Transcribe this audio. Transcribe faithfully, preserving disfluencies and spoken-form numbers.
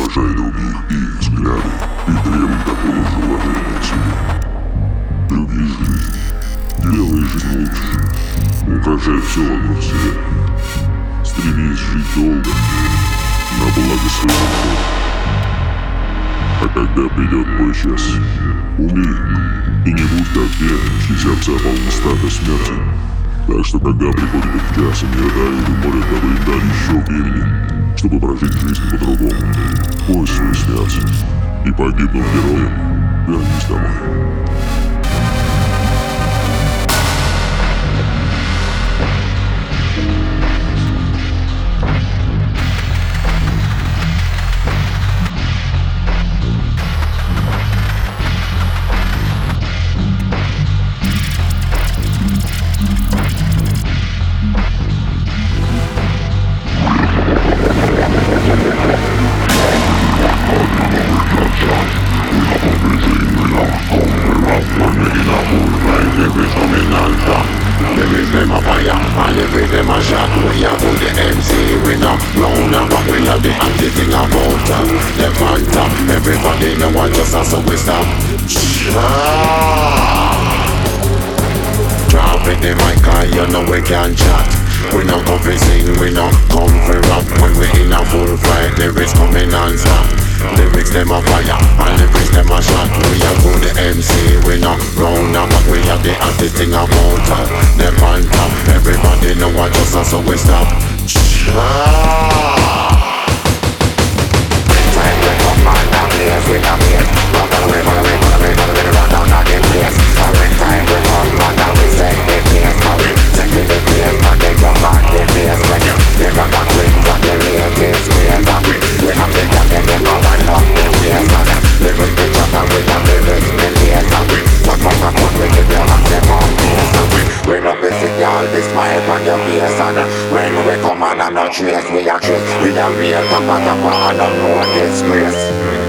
уважай других и их взгляды, и требуй такого же уважения к себе. Люби жизнь, делай жизнь лучше, украшай все вокруг себя. Стремись жить долго, на благо своего рода. А когда придет твой час, умей и не будь как те, чьи сердца полны страха смерти. Так что когда приходит их час, они рыдают и молят, дабы им дали еще времени, чтобы прожить жизнь по-другому. Пусть свой смеяться, и погибнув героем, вернись домой. We are good the M C, we not round up, but we are the active thing about uh, the on top. Everybody know what just us, so we stop. Drop it the mic, cause you know we can chat. We not come to sing, we not come for rap. When we in a full fight, lyrics coming non-stop. Lyrics them a fire, and lyrics them a shot. We are good the M C, we not round up, but we are the active thing about uh, the on top. Everybody know what just us, so we stop. Time we come on down place, we not here. Run down the way, run away, run away, run away, run down that game place. And when time we come on down, we say the place. Cause we take to the place, and they come back the place. When you, they come back with what the real place place. And we, we have the cat, they come and love the place. And they will be shot, and we have the rest in the place. And we, what fuck up, what we give you, and them on place. And we, we not missing y'all, this smile on your face. And when we come on and not trace, we are trace. We are real, top of top, and I know this grace.